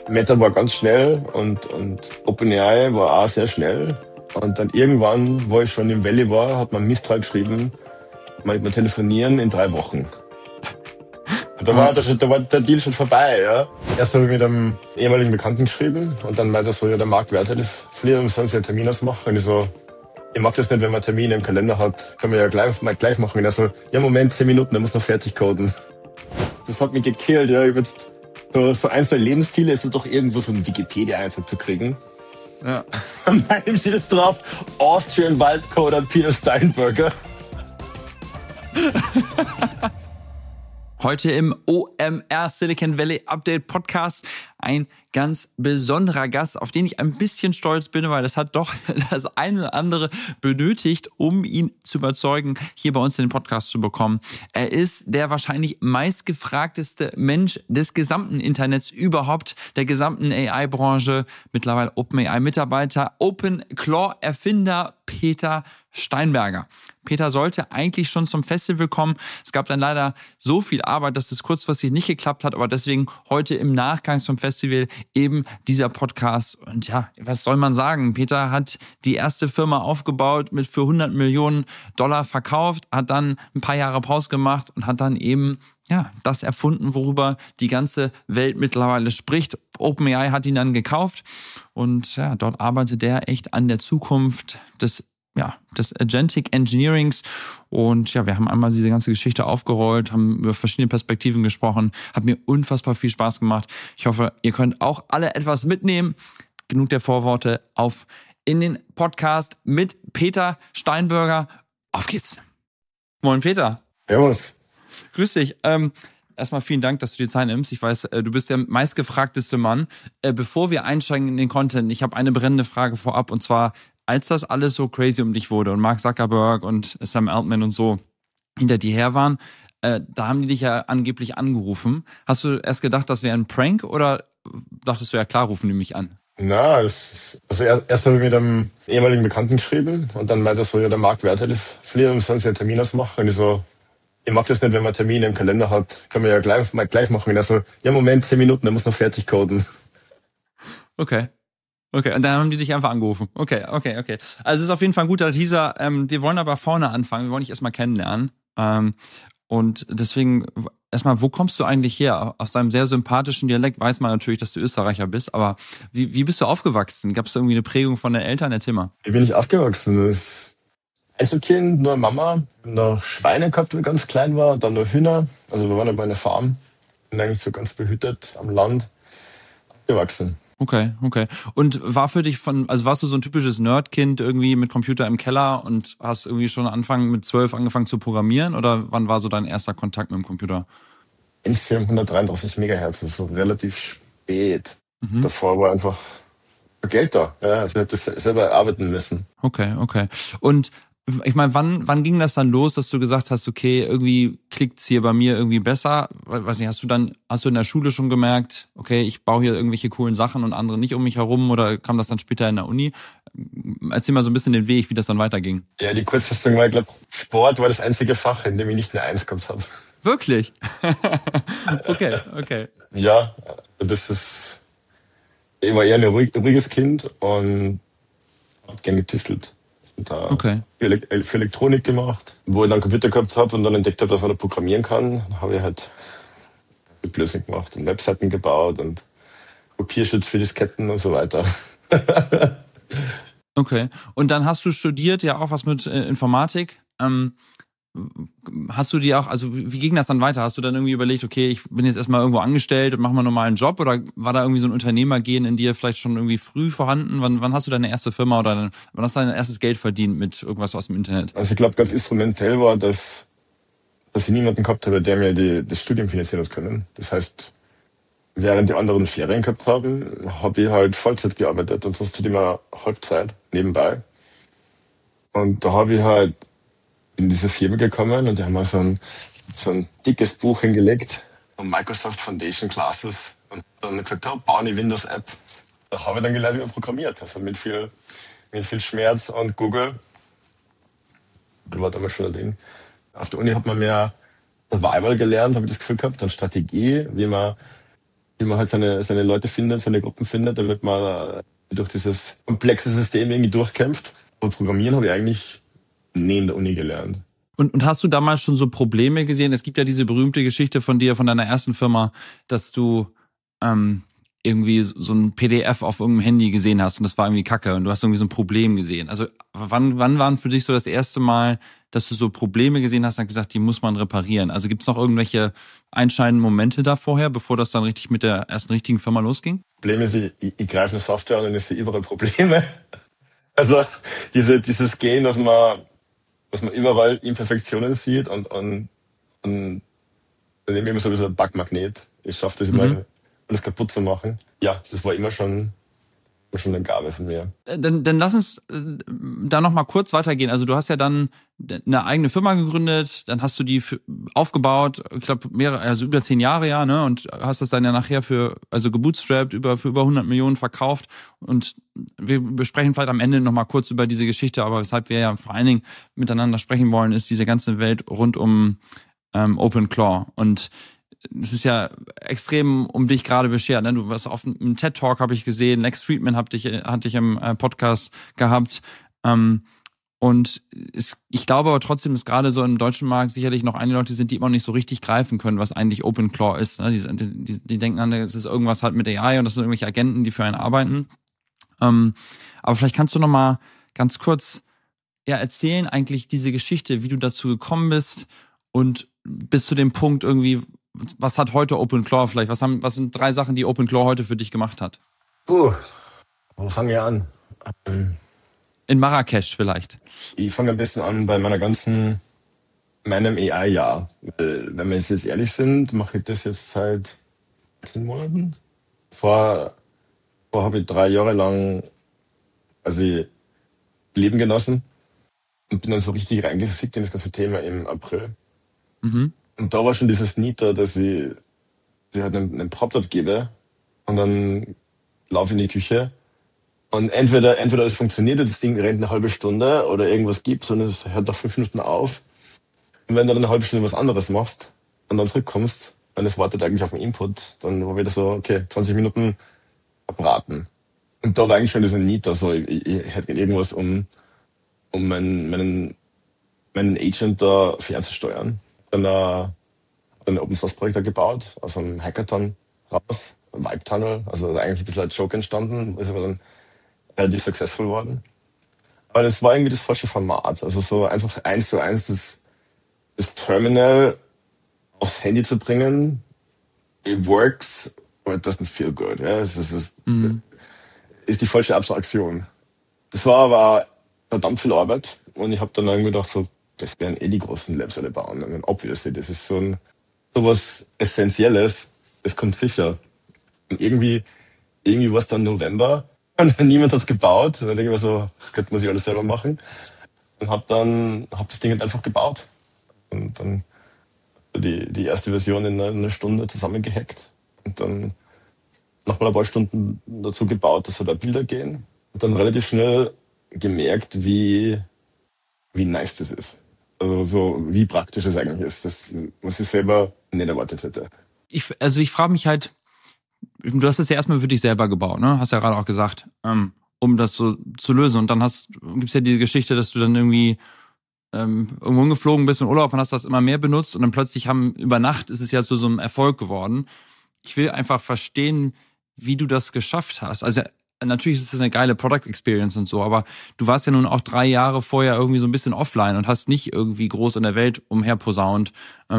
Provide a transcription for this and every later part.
Meta war ganz schnell und OpenAI war auch sehr schnell. Und dann irgendwann, wo ich schon im Valley war, hat man Mistral geschrieben, man telefonieren in 3 Wochen. Da war der Deal schon vorbei, ja. Erst habe ich mit einem ehemaligen Bekannten geschrieben und dann meinte er so, ja, der Marc Wert telefoniert und sollen sie einen Termin ausmachen. Und ich so, ich mag das nicht, wenn man Termine im Kalender hat, kann man ja gleich machen. Und er so, ja, Moment, 10 Minuten, er muss noch fertig coden. Das hat mich gekillt, ja. Ich hab jetzt so eins der Lebensziele ist doch irgendwo so einen Wikipedia-Eintrag zu kriegen. Ja. Und bei ihm steht es drauf, Austrian Wildcoder Peter Steinberger. Heute im OMR Silicon Valley Update Podcast ein ganz besonderer Gast, auf den ich ein bisschen stolz bin, weil das hat doch das eine oder andere benötigt, um ihn zu überzeugen, hier bei uns in den Podcast zu bekommen. Er ist der wahrscheinlich meistgefragteste Mensch des gesamten Internets überhaupt, der gesamten AI-Branche, mittlerweile OpenAI-Mitarbeiter, OpenClaw-Erfinder Peter Steinberger. Peter sollte eigentlich schon zum Festival kommen. Es gab dann leider so viel Arbeit, dass es kurzfristig nicht geklappt hat, aber deswegen heute im Nachgang zum Festival eben dieser Podcast. Und ja, was soll man sagen? Peter hat die erste Firma aufgebaut, für $100 Millionen verkauft, hat dann ein paar Jahre Pause gemacht und hat dann eben das erfunden, worüber die ganze Welt mittlerweile spricht. OpenAI hat ihn dann gekauft und dort arbeitet er echt an der Zukunft des Agentic Engineerings. Und wir haben einmal diese ganze Geschichte aufgerollt, haben über verschiedene Perspektiven gesprochen. Hat mir unfassbar viel Spaß gemacht. Ich hoffe, ihr könnt auch alle etwas mitnehmen. Genug der Vorworte, auf in den Podcast mit Peter Steinberger. Auf geht's. Moin Peter. Servus. Grüß dich. Erstmal vielen Dank, dass du dir Zeit nimmst. Ich weiß, du bist der meistgefragteste Mann. Bevor wir einsteigen in den Content, ich habe eine brennende Frage vorab, und zwar, als das alles so crazy um dich wurde und Mark Zuckerberg und Sam Altman und so hinter dir her waren, da haben die dich ja angeblich angerufen. Hast du erst gedacht, das wäre ein Prank, oder dachtest du, ja klar, rufen die mich an? Na, erst habe ich mit einem ehemaligen Bekannten geschrieben und dann meinte er so, ja, der Marc Wert telefoniert und sollen sie einen Termin ausmachen. Und ich so, ich mag das nicht, wenn man Termine im Kalender hat, kann man ja gleich machen. Und er so, ja, Moment, 10 Minuten, er muss noch fertig coden. Okay, und dann haben die dich einfach angerufen. Okay. Also das ist auf jeden Fall ein guter Teaser. Wir wollen aber vorne anfangen. Wir wollen dich erstmal kennenlernen. Und deswegen erstmal, wo kommst du eigentlich her? Aus deinem sehr sympathischen Dialekt weiß man natürlich, dass du Österreicher bist. Aber wie bist du aufgewachsen? Gab es irgendwie eine Prägung von den Eltern? Erzähl mal. Wie bin ich aufgewachsen? Das Einzelkind, nur Mama. Noch Schweine gehabt, wie ich ganz klein war. Dann nur Hühner. Also wir waren ja bei einer Farm. Bin eigentlich so ganz behütet am Land aufgewachsen. Okay. Und war für dich warst du so ein typisches Nerdkind irgendwie mit Computer im Keller und hast irgendwie schon mit 12 angefangen zu programmieren, oder wann war so dein erster Kontakt mit dem Computer? Insgesamt 133 Megahertz, also relativ spät. Davor war einfach Geld da. Ja, also ich habe das selber erarbeiten müssen. Okay. Und ich meine, wann ging das dann los, dass du gesagt hast, okay, irgendwie klickt's hier bei mir irgendwie besser? Weiß nicht, hast du in der Schule schon gemerkt, okay, ich baue hier irgendwelche coolen Sachen und andere nicht um mich herum, oder kam das dann später in der Uni? Erzähl mal so ein bisschen den Weg, wie das dann weiterging. Ja, die Kurzfassung war, ich glaube, Sport war das einzige Fach, in dem ich nicht eine 1 gehabt habe. Wirklich? Okay. Ja, ich war eher ein ruhiges Kind und hab gern getüftelt. Und da für Elektronik gemacht, wo ich dann Computer gehabt habe und dann entdeckt habe, dass man da programmieren kann. Dann habe ich halt Blödsinn gemacht und Webseiten gebaut und Kopierschutz für Disketten und so weiter. Okay. Und dann hast du studiert, ja auch was mit Informatik. Hast du dir auch, also wie ging das dann weiter? Hast du dann irgendwie überlegt, okay, ich bin jetzt erstmal irgendwo angestellt und mache mal einen normalen Job, oder war da irgendwie so ein Unternehmergehen in dir vielleicht schon irgendwie früh vorhanden? Wann hast du deine erste Firma oder wann hast du dein erstes Geld verdient mit irgendwas aus dem Internet? Also ich glaube, ganz instrumentell war, dass ich niemanden gehabt habe, der mir das Studium finanzieren hat können. Das heißt, während die anderen Ferien gehabt haben, habe ich halt Vollzeit gearbeitet und sonst tut immer Halbzeit nebenbei. Und da habe ich halt in diese Firma gekommen und die haben mir so ein dickes Buch hingelegt von Microsoft Foundation Classes und dann gesagt, bau eine Windows-App. Da habe ich dann gelernt, wie man programmiert. Also mit viel Schmerz und Google. Das war damals schon ein Ding. Auf der Uni hat man mehr Survival gelernt, habe ich das Gefühl gehabt, dann Strategie, wie man wie man halt seine Leute findet, seine Gruppen findet, damit man durch dieses komplexe System irgendwie durchkämpft. Aber Programmieren habe ich eigentlich nie in der Uni gelernt. Und hast du damals schon so Probleme gesehen? Es gibt ja diese berühmte Geschichte von dir, von deiner ersten Firma, dass du irgendwie so ein PDF auf irgendeinem Handy gesehen hast und das war irgendwie Kacke und du hast irgendwie so ein Problem gesehen. Also wann waren für dich so das erste Mal, dass du so Probleme gesehen hast und gesagt, die muss man reparieren? Also gibt's noch irgendwelche einschneidenden Momente da vorher, bevor das dann richtig mit der ersten richtigen Firma losging? Problem ist, ich greife eine Software und dann ist sie überall Probleme. Also dieses Gehen, dass man überall Imperfektionen sieht und dann nehme ich immer so ein Bugmagnet. Ich schaffe das immer, alles kaputt zu machen. Ja, das war immer schon eine Gabe von mir. Dann lass uns da noch mal kurz weitergehen. Also du hast ja dann eine eigene Firma gegründet, dann hast du die aufgebaut, ich glaube über 10 Jahre, ja, ne, und hast das dann ja nachher gebootstrapped für über 100 Millionen verkauft. Und wir besprechen vielleicht am Ende noch mal kurz über diese Geschichte, aber weshalb wir ja vor allen Dingen miteinander sprechen wollen, ist diese ganze Welt rund um OpenClaw. Und es ist ja extrem um dich gerade beschert. Ne? Du warst auf einem TED-Talk, habe ich gesehen. Lex Fridman hat dich im Podcast gehabt. Und ich glaube aber trotzdem, dass gerade so im deutschen Markt sicherlich noch einige Leute sind, die immer noch nicht so richtig greifen können, was eigentlich OpenClaw ist. Ne? Die denken an, es ist irgendwas halt mit AI und das sind irgendwelche Agenten, die für einen arbeiten. Aber vielleicht kannst du noch mal ganz kurz erzählen eigentlich diese Geschichte, wie du dazu gekommen bist und bis zu dem Punkt irgendwie, was hat heute OpenClaw vielleicht? Was sind 3 Sachen, die OpenClaw heute für dich gemacht hat? Wo fangen wir an? In Marrakesch vielleicht. Ich fange ein bisschen an bei meinem AI-Jahr. Wenn wir jetzt ehrlich sind, mache ich das jetzt seit 10 Monaten. Vorher habe ich 3 Jahre lang Leben genossen und bin dann so richtig reingesickt in das ganze Thema im April. Mhm. Und da war schon dieses Need da, dass ich halt einen Prop-Top gebe und dann laufe in die Küche und entweder es funktioniert und das Ding rennt eine halbe Stunde oder irgendwas gibt und es hört nach 5 Minuten auf. Und wenn du dann eine halbe Stunde was anderes machst und dann zurückkommst und es wartet eigentlich auf den Input, dann war wieder so, okay, 20 Minuten abraten. Und da war eigentlich schon dieser Need da, so ich hätte irgendwas, um meinen Agent da fernzusteuern. Dann ein Open-Source-Projekt gebaut, aus einem Hackathon raus, ein Vibe-Tunnel, also eigentlich ein bisschen als Joke entstanden, ist aber dann relativ successful geworden. Aber das war irgendwie das falsche Format, also so einfach 1:1 das Terminal aufs Handy zu bringen, it works, but it doesn't feel good. Ja? Es ist die falsche Abstraktion. Das war aber verdammt viel Arbeit und ich habe dann irgendwie gedacht, so, das werden die großen Labs alle bauen. Und obviously, das ist so was Essentielles, das kommt sicher. Und irgendwie war es dann November und niemand hat es gebaut. Und dann denke ich mir so, das könnte man sich alles selber machen. Und hab das Ding halt einfach gebaut. Und dann die erste Version in einer Stunde zusammengehackt. Und dann nochmal ein paar Stunden dazu gebaut, dass da Bilder gehen. Und dann relativ schnell gemerkt, wie nice das ist. Also so, wie praktisch es eigentlich ist. Das, was ich selber nicht erwartet hätte. Ich frage mich halt, du hast es ja erstmal für dich selber gebaut, ne? Hast ja gerade auch gesagt, um das so zu lösen. Und dann gibt's ja diese Geschichte, dass du dann irgendwie irgendwo hingeflogen bist in Urlaub und hast das immer mehr benutzt und dann plötzlich über Nacht ist es ja zu so einem Erfolg geworden. Ich will einfach verstehen, wie du das geschafft hast. Also natürlich ist es eine geile Product Experience und so, aber du warst ja nun auch 3 Jahre vorher irgendwie so ein bisschen offline und hast nicht irgendwie groß in der Welt umherposaunt.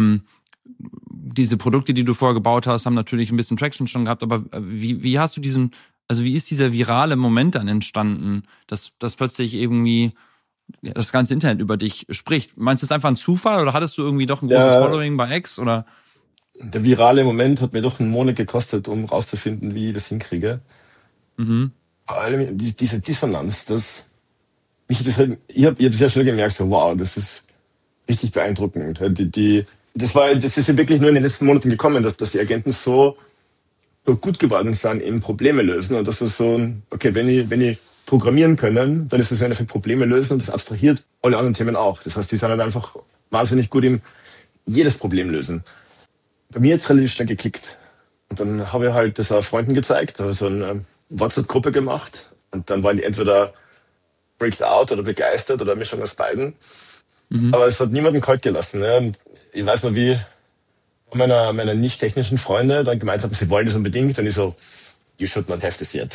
Diese Produkte, die du vorher gebaut hast, haben natürlich ein bisschen Traction schon gehabt, aber wie hast du wie ist dieser virale Moment dann entstanden, dass plötzlich irgendwie das ganze Internet über dich spricht? Meinst du, es ist einfach ein Zufall oder hattest du irgendwie doch ein großes Following bei X oder? Der virale Moment hat mir doch einen Monat gekostet, um rauszufinden, wie ich das hinkriege. Mhm. Vor allem diese Dissonanz, ich habe sehr schnell gemerkt, so wow, das ist richtig beeindruckend. Das ist ja wirklich nur in den letzten Monaten gekommen, dass die Agenten so gut geworden sind im Probleme lösen und das ist so, okay, wenn ich programmieren können, dann ist das eine für Probleme lösen und das abstrahiert alle anderen Themen auch. Das heißt, die sind halt einfach wahnsinnig gut im jedes Problem lösen. Bei mir jetzt relativ schnell geklickt. Und dann habe ich halt das auch Freunden gezeigt, habe so eine WhatsApp-Gruppe gemacht und dann waren die entweder freaked out oder begeistert oder eine Mischung aus beiden. Mhm. Aber es hat niemanden kalt gelassen. Ne? Und ich weiß noch, wie meiner nicht technischen Freunde dann gemeint haben, sie wollen das unbedingt. Und ich so, you should not have this yet.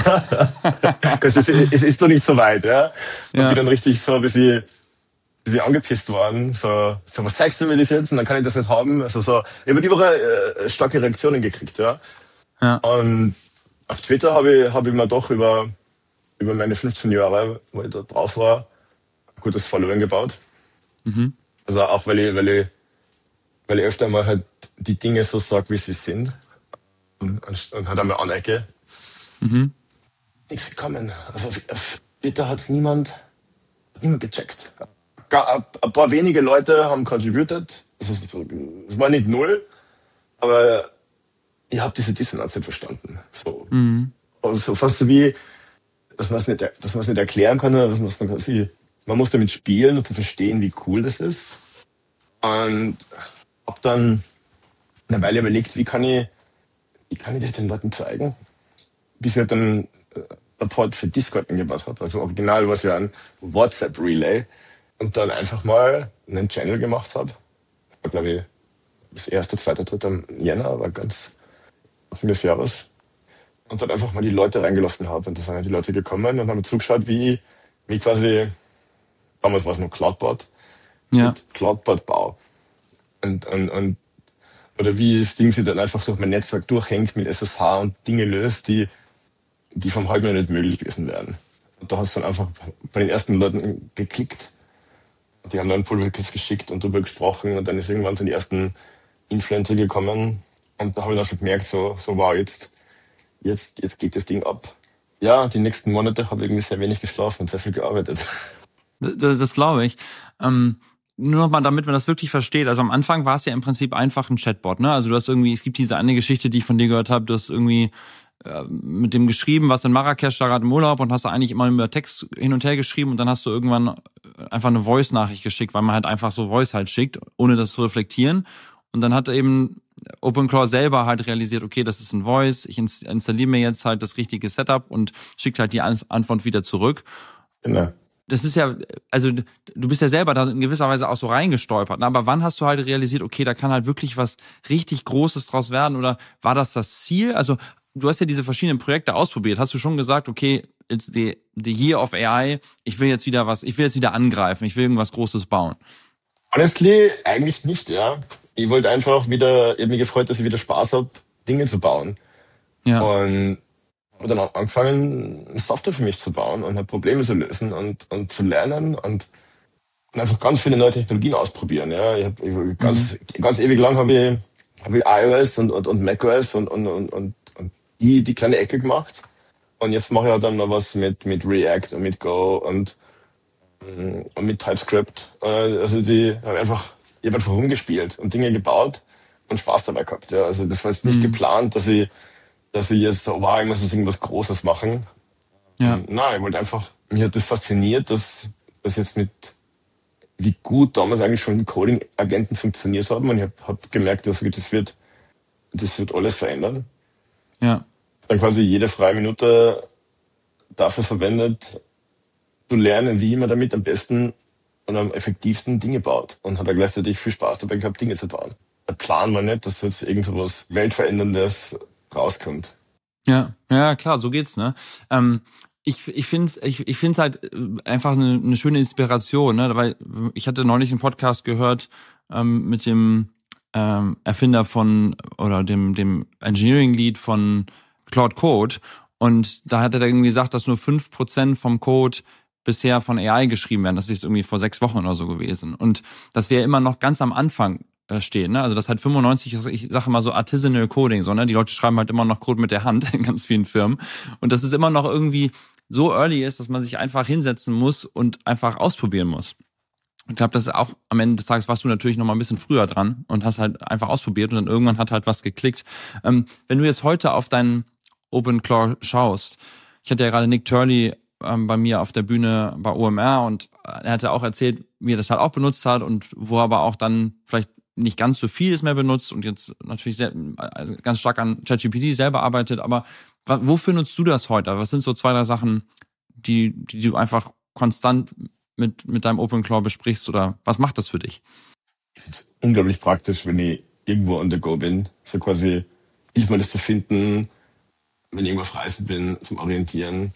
Es ist noch nicht so weit. Ja? Und die dann richtig so ein bisschen angepisst waren. So, was zeigst du mir das jetzt? Und dann kann ich das nicht haben. Also so, ich habe die Woche starke Reaktionen gekriegt. Ja? Ja. Und auf Twitter habe ich mir doch über meine 15 Jahre, wo ich da drauf war, ein gutes Following gebaut. Mhm. Also auch weil ich öfter mal halt die Dinge so sage, wie sie sind. Und halt einmal anecke. Mhm. Nichts gekommen. Also auf Twitter hat es niemand gecheckt. Ein paar wenige Leute haben contributed. Also es war nicht null, aber ich habe diese Dissonanz nicht verstanden. So. Mhm. Also fast so wie, dass man es nicht erklären kann, man muss damit spielen, um zu verstehen, wie cool das ist. Und habe dann eine Weile überlegt, wie kann ich das den Leuten zeigen? Bis ich halt dann ein Port für Discord gebaut habe. Also original war es ja ein WhatsApp-Relay. Und dann einfach mal einen Channel gemacht habe. War, glaube ich, das 1., 2., 3. Jänner, war ganz Anfang des Jahres. Und dann einfach mal die Leute reingelassen habe. Und da sind halt die Leute gekommen und haben zugeschaut, wie quasi, damals war es noch Cloudbot, mit Cloudbot-Bau. Oder wie das Ding sich dann einfach durch mein Netzwerk durchhängt mit SSH und Dinge löst, die vom Halbjahr nicht möglich gewesen wären. Und da hast du dann einfach bei den ersten Leuten geklickt. Die haben dann Pull-Requests geschickt und darüber gesprochen und dann ist irgendwann so die ersten Influencer gekommen und da habe ich dann schon gemerkt, so wow, jetzt geht das Ding ab. Ja, die nächsten Monate habe ich irgendwie sehr wenig geschlafen und sehr viel gearbeitet. Das glaube ich. Nur nochmal, damit man das wirklich versteht. Also am Anfang war es ja im Prinzip einfach ein Chatbot, ne? Also du hast irgendwie, es gibt diese eine Geschichte, die ich von dir gehört habe, du hast irgendwie mit dem geschrieben, was in Marrakesch da gerade im Urlaub und hast da eigentlich immer über Text hin und her geschrieben und dann hast du irgendwann einfach eine Voice-Nachricht geschickt, weil man halt einfach so Voice halt schickt, ohne das zu reflektieren. Und dann hat eben OpenClaw selber halt realisiert, okay, das ist ein Voice, ich installiere mir jetzt halt das richtige Setup und schickt halt die Antwort wieder zurück. Genau. Das ist ja, also du bist ja selber da in gewisser Weise auch so reingestolpert, ne? Aber wann hast du halt realisiert, okay, da kann halt wirklich was richtig Großes draus werden oder war das Ziel? Also du hast ja diese verschiedenen Projekte ausprobiert. Hast du schon gesagt, okay, it's the year of AI, ich will jetzt wieder angreifen, ich will irgendwas Großes bauen? Honestly, eigentlich nicht, ja. Ich wollte einfach wieder, ich habe mich gefreut, dass ich wieder Spaß habe, Dinge zu bauen. Ja. Und habe dann auch angefangen, Software für mich zu bauen und Probleme zu lösen und zu lernen und einfach ganz viele neue Technologien ausprobieren. Ja. Ich habe ganz ewig lang habe ich iOS und macOS und die kleine Ecke gemacht. Und jetzt mache ich halt dann noch was mit React und mit Go und mit TypeScript. Also ich habe einfach rumgespielt und Dinge gebaut und Spaß dabei gehabt. Ja. Also das war jetzt nicht geplant, dass ich jetzt so, wow, ich muss jetzt irgendwas Großes machen. Ja. Nein, ich wollte einfach, mich hat das fasziniert, dass jetzt wie gut damals eigentlich schon Coding-Agenten funktioniert haben. Und ich hab gemerkt, dass das wird alles verändern. Ja. Dann quasi jede freie Minute dafür verwendet, zu lernen, wie man damit am besten und am effektivsten Dinge baut. Und hat da gleichzeitig viel Spaß dabei gehabt, Dinge zu bauen. Der Plan war nicht, dass jetzt irgend so was Weltveränderndes rauskommt. Ja, klar, so geht's, ne? Ich find's halt einfach eine schöne Inspiration, ne? Weil ich hatte neulich einen Podcast gehört mit dem Erfinder oder dem Engineering Lead von Claude Code und da hat er irgendwie gesagt, dass nur 5% vom Code bisher von AI geschrieben werden. Das ist irgendwie vor 6 Wochen oder so gewesen. Und dass wir immer noch ganz am Anfang stehen, ne? Also das halt 95, ich sage mal so Artisanal Coding, so, ne? Die Leute schreiben halt immer noch Code mit der Hand in ganz vielen Firmen. Und dass es immer noch irgendwie so early ist, dass man sich einfach hinsetzen muss und einfach ausprobieren muss. Ich glaube, das ist auch am Ende des Tages warst du natürlich noch mal ein bisschen früher dran und hast halt einfach ausprobiert und dann irgendwann hat halt was geklickt. Wenn du jetzt heute auf deinen OpenClaw schaust, ich hatte ja gerade Nick Turley bei mir auf der Bühne bei OMR und er hatte auch erzählt, wie er das halt auch benutzt hat und wo aber auch dann vielleicht nicht ganz so viel ist mehr benutzt und jetzt natürlich also ganz stark an ChatGPT selber arbeitet, aber wofür nutzt du das heute? Was sind so 2, 3 Sachen, die du einfach konstant mit deinem OpenClaw besprichst oder was macht das für dich? Es ist unglaublich praktisch, wenn ich irgendwo on the go bin. So quasi, hilft mir das zu finden, wenn ich irgendwo auf Reisen bin, zum Orientieren.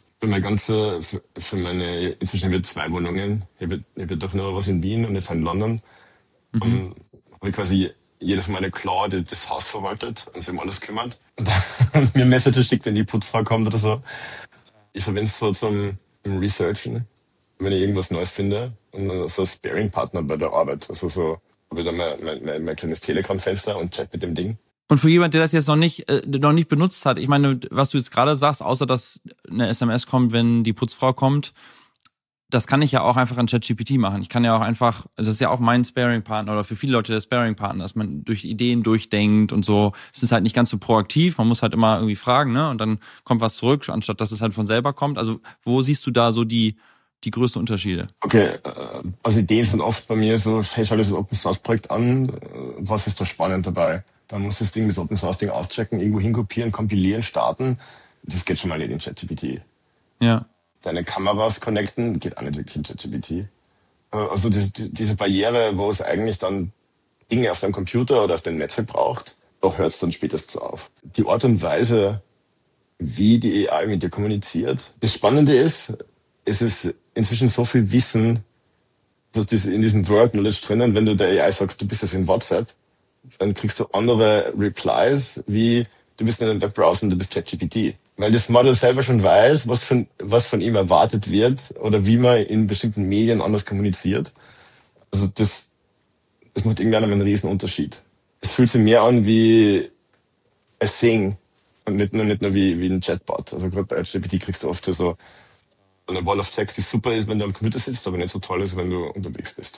Für meine, inzwischen habe ich 2 Wohnungen. Ich habe doch noch was in Wien und jetzt in London. Und habe ich quasi jedes Mal eine Claw, die das Haus verwaltet und sich um alles kümmert. Und mir Messages schickt, wenn die Putzfrau kommt oder so. Ich verwende es so zum Researchen, wenn ich irgendwas Neues finde. Und so ein Sparing-Partner bei der Arbeit. Also so habe ich dann mein kleines Telegram-Fenster und chat mit dem Ding. Und für jemand, der das jetzt noch nicht benutzt hat, ich meine, was du jetzt gerade sagst, außer dass eine SMS kommt, wenn die Putzfrau kommt, das kann ich ja auch einfach an ChatGPT machen. Ich kann ja auch einfach, also das ist ja auch mein Sparing-Partner oder für viele Leute der Sparing-Partner, dass man durch Ideen durchdenkt und so. Es ist halt nicht ganz so proaktiv, man muss halt immer irgendwie fragen, ne? Und dann kommt was zurück, anstatt dass es halt von selber kommt. Also wo siehst du da so die größten Unterschiede? Okay, also Ideen sind oft bei mir so, hey, schau dir das Open Source Projekt an, was ist da spannend dabei? Dann muss das Ding, das Open Source Ding auschecken, irgendwo hinkopieren, kompilieren, starten. Das geht schon mal nicht in ChatGPT. Ja. Deine Kameras connecten, geht auch nicht wirklich in ChatGPT. Also diese Barriere, wo es eigentlich dann Dinge auf deinem Computer oder auf deinem Netzwerk braucht, da hört es dann spätestens auf. Die Art und Weise, wie die AI mit dir kommuniziert. Das Spannende ist, es ist inzwischen so viel Wissen, dass das in diesem Word Knowledge drinnen, wenn du der AI sagst, du bist jetzt in WhatsApp, dann kriegst du andere Replies, wie du bist in einem Webbrowser und du bist ChatGPT. Weil das Model selber schon weiß, was von ihm erwartet wird oder wie man in bestimmten Medien anders kommuniziert. Also das macht irgendwann einen riesen Unterschied. Es fühlt sich mehr an wie ein Sing und nicht nur wie ein Chatbot. Also gerade bei ChatGPT kriegst du oft so eine Wall of Text, die super ist, wenn du am Computer sitzt, aber nicht so toll ist, wenn du unterwegs bist.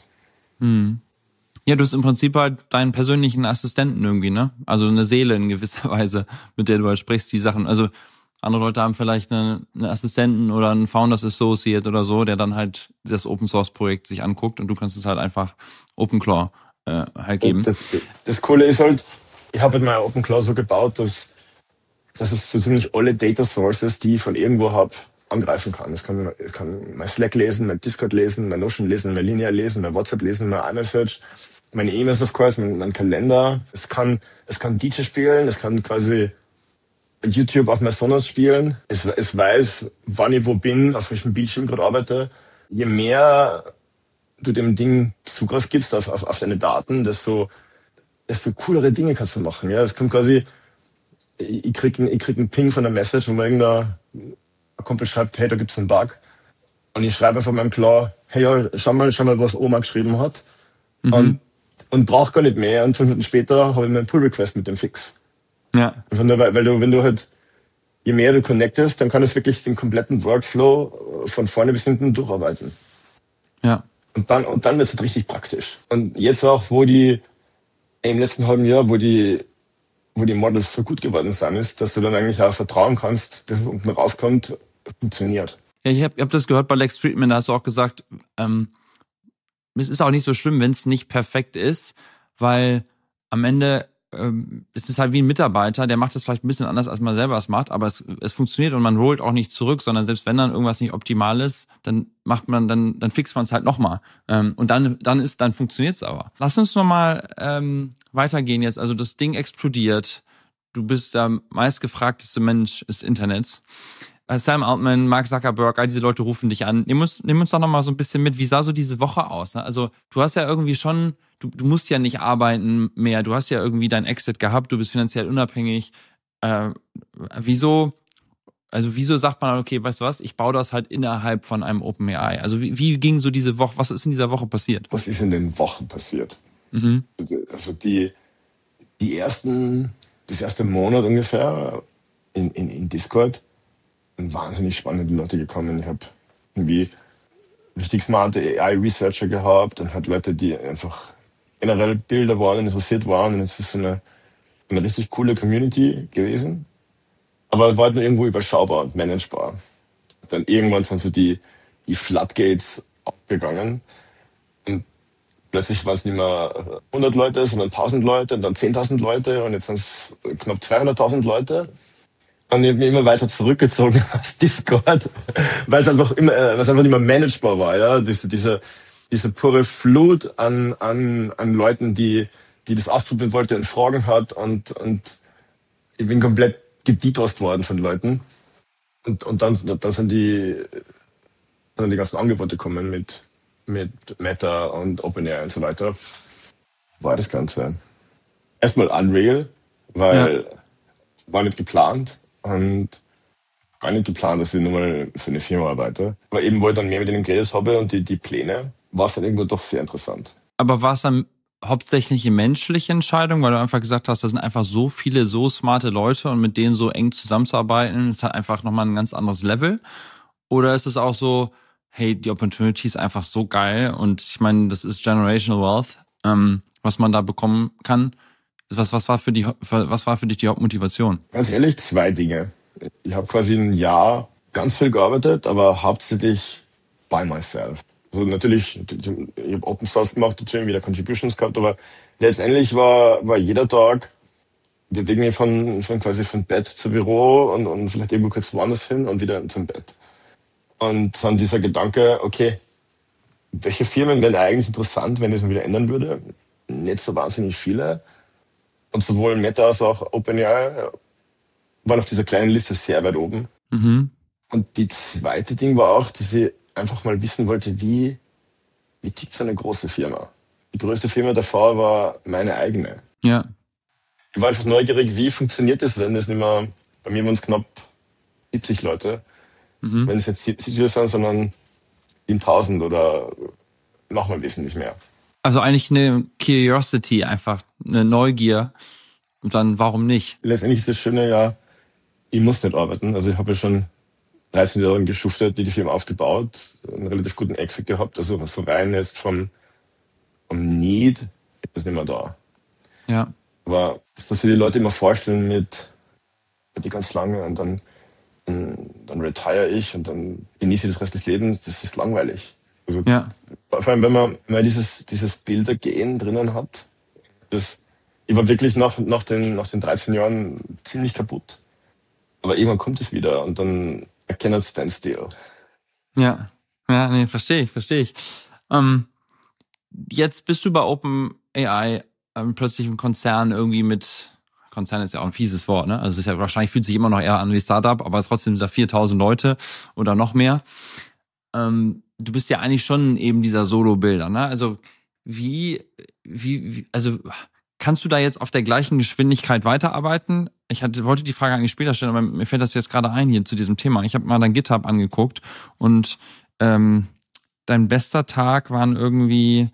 Ja, du hast im Prinzip halt deinen persönlichen Assistenten irgendwie, ne? Also eine Seele in gewisser Weise, mit der du halt sprichst, die Sachen. Also andere Leute haben vielleicht einen Assistenten oder einen Founders Associate oder so, der dann halt das Open Source Projekt sich anguckt und du kannst es halt einfach OpenClaw halt geben. Das Coole ist halt, ich habe halt mein OpenClaw so gebaut, dass es so ziemlich alle Data Sources, die ich von irgendwo habe, angreifen kann. Es kann mein Slack lesen, mein Discord lesen, mein Notion lesen, mein Linear lesen, mein WhatsApp lesen, mein iMessage, meine E-Mails of course, mein Kalender. Es kann DJ spielen, es kann quasi YouTube auf mein Sonos spielen. Es weiß, wann ich wo bin, auf welchem Bildschirm gerade arbeite. Je mehr du dem Ding Zugriff gibst auf deine Daten, desto coolere Dinge kannst du machen. Ja, es kommt quasi, ich krieg einen Ping von einer Message, wo mir irgendein Kumpel schreibt, hey, da gibt's einen Bug. Und ich schreibe einfach meinem Claw, hey, ja, schau mal, was Oma geschrieben hat. Und brauche gar nicht mehr. Und 5 Minuten später habe ich meinen Pull-Request mit dem Fix. Ja. Wenn du halt, je mehr du connectest, dann kann es wirklich den kompletten Workflow von vorne bis hinten durcharbeiten. Ja. Und dann wird es halt richtig praktisch. Und jetzt auch, im letzten halben Jahr, wo die Models so gut geworden sind, ist, dass du dann eigentlich auch vertrauen kannst, dass was unten rauskommt, funktioniert. Ja, ich hab das gehört bei Lex Friedman, da hast du auch gesagt, es ist auch nicht so schlimm, wenn es nicht perfekt ist, weil am Ende ist es halt wie ein Mitarbeiter, der macht das vielleicht ein bisschen anders, als man selber es macht, aber es funktioniert und man rollt auch nicht zurück, sondern selbst wenn dann irgendwas nicht optimal ist, dann fixt man es halt nochmal. Und dann funktioniert es aber. Lass uns nochmal weitergehen jetzt. Also das Ding explodiert. Du bist der meistgefragteste Mensch des Internets. Sam Altman, Mark Zuckerberg, all diese Leute rufen dich an. Nimm uns doch noch mal so ein bisschen mit. Wie sah so diese Woche aus? Ne? Also du hast ja irgendwie schon, du musst ja nicht arbeiten mehr. Du hast ja irgendwie dein Exit gehabt. Du bist finanziell unabhängig. Wieso sagt man, okay, weißt du was? Ich baue das halt innerhalb von einem OpenAI. Also wie ging so diese Woche? Was ist in dieser Woche passiert? Was ist in den Wochen passiert? Also das erste Monat ungefähr in Discord sind wahnsinnig spannende Leute gekommen. Ich habe irgendwie richtig smarte AI-Researcher gehabt und halt Leute, die einfach generell Bilder waren und interessiert waren. Und es ist so eine richtig coole Community gewesen. Aber war halt nur irgendwo überschaubar und managebar. Dann irgendwann sind so die Floodgates abgegangen. Und Plötzlich waren es nicht mehr 100 Leute, sondern 1000 Leute und dann 10.000 Leute und jetzt sind es knapp 200.000 Leute. Und ich habe mich immer weiter zurückgezogen aus Discord, weil es einfach nicht mehr managebar war. Ja? Diese pure Flut an Leuten, die das ausprobieren wollte und Fragen hat und ich bin komplett gedetost worden von Leuten. Und dann sind die ganzen Angebote gekommen mit Meta und OpenAI und so weiter. War das Ganze erstmal unreal, weil war nicht geplant und gar nicht geplant, dass ich nochmal für eine Firma arbeite. Aber eben, wo ich dann mehr mit denen geredet habe und die Pläne, war es dann irgendwo doch sehr interessant. Aber war es dann hauptsächlich eine menschliche Entscheidung, weil du einfach gesagt hast, da sind einfach so viele so smarte Leute und mit denen so eng zusammenzuarbeiten, ist halt einfach nochmal ein ganz anderes Level? Oder ist es auch so, hey, die Opportunity ist einfach so geil und ich meine, das ist Generational Wealth, was man da bekommen kann. Was war für dich die Hauptmotivation? Ganz ehrlich, 2 Dinge. Ich habe quasi ein Jahr ganz viel gearbeitet, aber hauptsächlich by myself. Also natürlich, ich habe Open Source gemacht, dazu wieder Contributions gehabt, aber letztendlich war jeder Tag, wir irgendwie von Bett zu Büro und vielleicht irgendwo kurz woanders hin und wieder zum Bett. Und dann dieser Gedanke, okay, welche Firmen wären eigentlich interessant, wenn ich es mal wieder ändern würde? Nicht so wahnsinnig viele. Und sowohl Meta als auch OpenAI waren auf dieser kleinen Liste sehr weit oben. Mhm. Und die zweite Ding war auch, dass ich einfach mal wissen wollte, wie tickt so eine große Firma? Die größte Firma davor war meine eigene. Ja. Ich war einfach neugierig, wie funktioniert das, wenn es nicht mehr, bei mir waren es knapp 70 Leute, wenn es jetzt 70 sind, sondern 7000 oder noch mal wesentlich mehr. Also eigentlich eine Curiosity, einfach eine Neugier. Und dann, warum nicht? Letztendlich ist das Schöne ja, ich muss nicht arbeiten. Also ich habe ja schon 13 Jahre geschuftet, die Firma aufgebaut, einen relativ guten Exit gehabt. Also was so rein ist vom Need, ist das nicht mehr da. Ja. Aber das, was sich die Leute immer vorstellen mit die ganz lange und dann retire ich und dann genieße ich das Rest des Lebens, das ist langweilig. Also Ja. vor allem, wenn man dieses Bildergehen drinnen hat, ich war wirklich nach den 13 Jahren ziemlich kaputt. Aber irgendwann kommt es wieder und dann I cannot stand still. Ja. Ja, nee, verstehe ich. Jetzt bist du bei OpenAI plötzlich im Konzern irgendwie mit, Konzern ist ja auch ein fieses Wort, ne? Also es ist ja wahrscheinlich, fühlt sich immer noch eher an wie Startup, aber es trotzdem sind da 4000 Leute oder noch mehr. Du bist ja eigentlich schon eben dieser Solo-Builder, ne? Also also kannst du da jetzt auf der gleichen Geschwindigkeit weiterarbeiten? Wollte die Frage eigentlich später stellen, aber mir fällt das jetzt gerade ein hier zu diesem Thema. Ich habe mal dein GitHub angeguckt und dein bester Tag waren irgendwie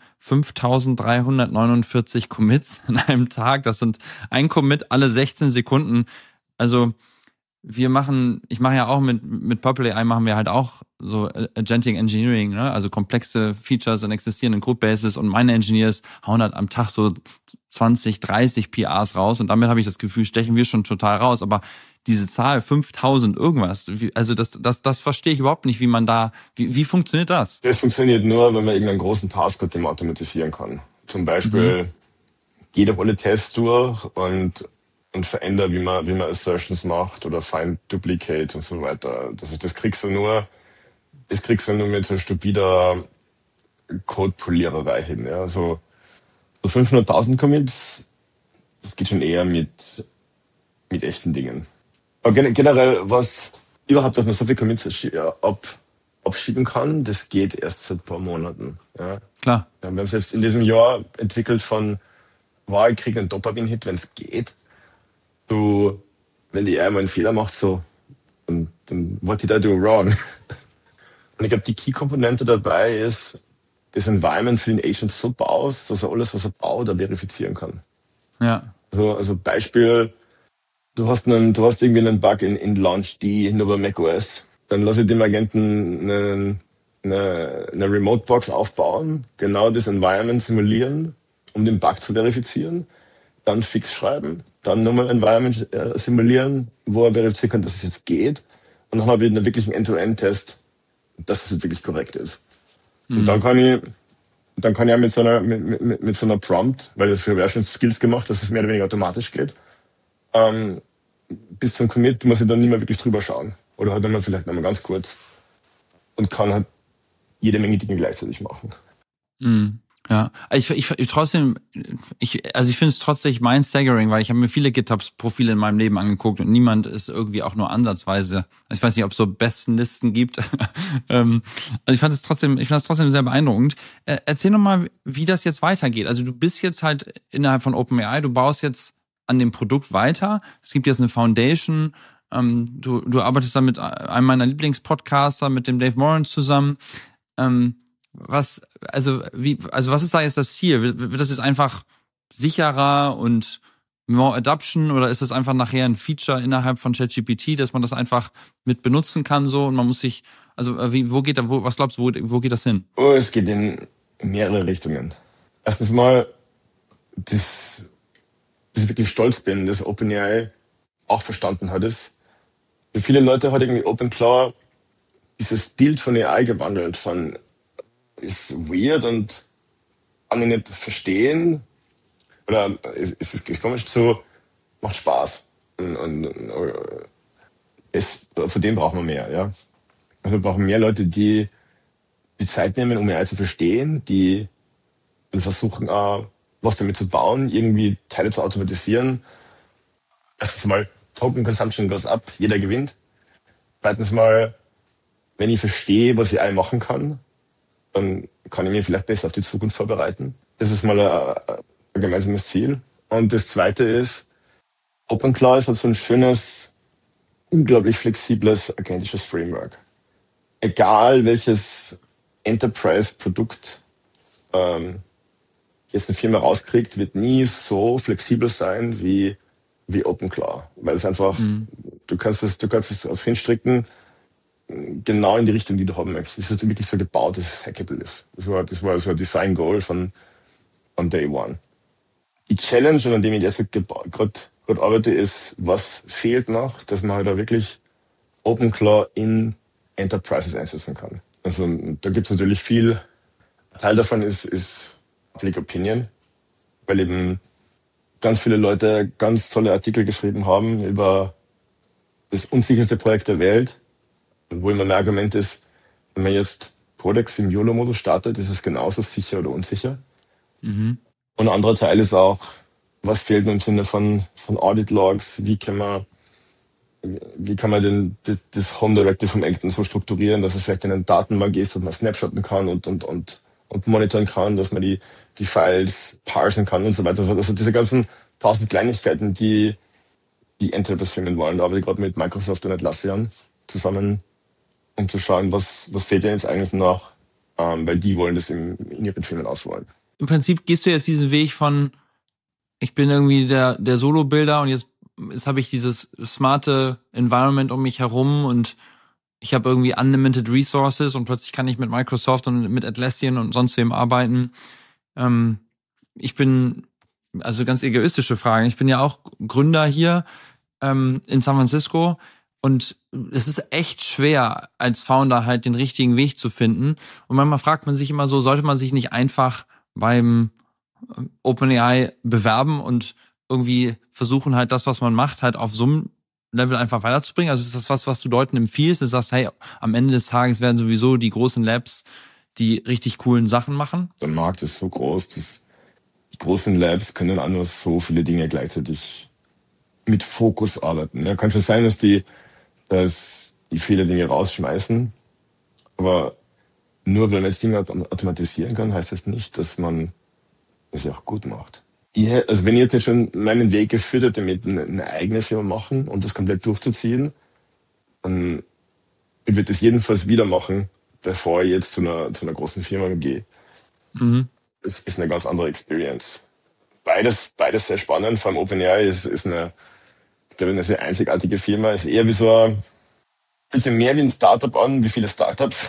5.349 Commits an einem Tag. Das sind ein Commit alle 16 Sekunden. Also ich mache ja auch mit Purple AI machen wir halt auch so Agentic Engineering, ne? Also komplexe Features an existierenden Codebases und meine Engineers hauen halt am Tag so 20, 30 PRs raus und damit habe ich das Gefühl, stechen wir schon total raus. Aber diese Zahl 5.000 irgendwas, also das verstehe ich überhaupt nicht, wie man da, wie funktioniert das? Das funktioniert nur, wenn man irgendeinen großen Task mit dem automatisieren kann. Zum Beispiel geht auf alle Tests durch und verändert, wie man Assertions macht oder find Duplicates und so weiter. Das kriegst du nur mit so stupider Code-Poliererei hin. Ja. So 500.000 Commits, das geht schon eher mit echten Dingen. Aber generell, was überhaupt, dass man so viele Commits abschieben kann, das geht erst seit ein paar Monaten. Ja. Klar. Wir haben es jetzt in diesem Jahr entwickelt von, ich kriege einen Dopamine-Hit, wenn es geht, so, wenn die AI mal einen Fehler macht, so, dann what did I do wrong? Und ich glaube, die Key-Komponente dabei ist, das Environment für den Agent so baust, dass er alles, was er baut, er verifizieren kann. Ja. Also Beispiel, du hast irgendwie einen Bug in Launch D, nur bei macOS. Dann lasse ich dem Agenten eine Remote-Box aufbauen, genau das Environment simulieren, um den Bug zu verifizieren, dann Fix schreiben, dann nochmal Environment simulieren, wo er verifizieren kann, dass es jetzt geht. Und dann habe ich einen wirklichen End-to-End-Test, dass es wirklich korrekt ist. Und dann kann ich dann kann ich ja mit so einer Prompt, weil dafür wäre schon Skills gemacht, dass es mehr oder weniger automatisch geht, ähm, bis zum Commit muss ich dann nicht mehr wirklich drüber schauen. Oder halt einmal vielleicht einmal ganz kurz und kann halt jede Menge Dinge gleichzeitig machen. Mhm. Ja, trotzdem, also ich finde es trotzdem mind-staggering, weil ich habe mir viele GitHub-Profile in meinem Leben angeguckt und niemand ist irgendwie auch nur ansatzweise, also ich weiß nicht, ob es so Bestenlisten gibt. Also ich fand es trotzdem sehr beeindruckend. Erzähl noch mal, wie das jetzt weitergeht. Also du bist jetzt halt innerhalb von OpenAI, du baust jetzt an dem Produkt weiter. Es gibt jetzt eine Foundation. Du arbeitest da mit einem meiner Lieblingspodcaster, mit dem Dave Moran zusammen. Was ist da jetzt das Ziel? Wird das jetzt einfach sicherer und more adoption oder ist das einfach nachher ein Feature innerhalb von ChatGPT, dass man das einfach mit benutzen kann so und man muss sich, also was glaubst du, wo geht das hin? Oh, es geht in mehrere Richtungen. Erstens mal, dass ich wirklich stolz bin, dass OpenAI auch verstanden hat, ist, für viele Leute hat irgendwie OpenClaw dieses Bild von AI gewandelt, von ist weird und kann ich nicht verstehen oder ist komisch zu, macht Spaß. Von dem brauchen wir mehr, ja. Also wir brauchen mehr Leute, die die Zeit nehmen, um AI zu verstehen, die versuchen, was damit zu bauen, irgendwie Teile zu automatisieren. Erstens mal, Token Consumption goes up, jeder gewinnt. Zweitens mal, wenn ich verstehe, was AI machen kann, dann kann ich mich vielleicht besser auf die Zukunft vorbereiten. Das ist mal ein gemeinsames Ziel. Und das Zweite ist, OpenClaw hat so ein schönes, unglaublich flexibles, agentisches Framework. Egal welches Enterprise-Produkt jetzt eine Firma rauskriegt, wird nie so flexibel sein wie OpenClaw. Weil es einfach, du kannst es auf hinstricken, genau in die Richtung, die du haben möchtest. Es ist wirklich so gebaut, dass es hackable ist. Das war so ein Design Goal von Day One. Die Challenge, an dem ich jetzt gerade arbeite, ist, was fehlt noch, dass man halt da wirklich OpenClaw in Enterprises einsetzen kann. Also da gibt es natürlich viel. Teil davon ist Public Opinion, weil eben ganz viele Leute ganz tolle Artikel geschrieben haben über das unsicherste Projekt der Welt, wo immer mein Argument ist, wenn man jetzt Codex im YOLO-Modus startet, ist es genauso sicher oder unsicher. Und ein anderer Teil ist auch, was fehlt mir im Sinne von Audit-Logs, wie kann man das Home Directory vom Acton so strukturieren, dass es vielleicht in eine Datenbank ist, dass man snapshotten kann und monitoren kann, dass man die Files parsen kann und so weiter. Also diese ganzen 1000 Kleinigkeiten, die Enterprise-Firmen wollen. Da arbeite ich gerade mit Microsoft und Atlassian zusammen, um zu schauen, was fehlt denn jetzt eigentlich noch, weil die wollen das in ihren Firmen ausrollen. Im Prinzip gehst du jetzt diesen Weg von, ich bin irgendwie der Solo-Builder und jetzt habe ich dieses smarte Environment um mich herum und ich habe irgendwie unlimited resources und plötzlich kann ich mit Microsoft und mit Atlassian und sonst wem arbeiten. Ich bin, also ganz egoistische Frage, ich bin ja auch Gründer hier in San Francisco und es ist echt schwer, als Founder halt den richtigen Weg zu finden. Und manchmal fragt man sich immer so, sollte man sich nicht einfach beim OpenAI bewerben und irgendwie versuchen halt das, was man macht, halt auf so einem Level einfach weiterzubringen? Also ist das was du Leuten empfiehlst? Du sagst, hey, am Ende des Tages werden sowieso die großen Labs die richtig coolen Sachen machen? Der Markt ist so groß, dass die großen Labs können auch nur so viele Dinge gleichzeitig mit Fokus arbeiten. Ja, kann schon sein, dass die viele Dinge rausschmeißen, aber nur weil man jetzt Dinge automatisieren kann, heißt das nicht, dass man das auch gut macht. Also wenn ich jetzt schon meinen Weg geführt hätte, mit eine eigene Firma machen und das komplett durchzuziehen, dann ich würde das jedenfalls wieder machen, bevor ich jetzt zu einer großen Firma gehe. Das ist eine ganz andere Experience. Beides sehr spannend. Vor allem OpenAI ist eine, ich glaube, eine sehr einzigartige Firma. Ist eher wie fühlt sich mehr wie ein Startup an, wie viele Startups.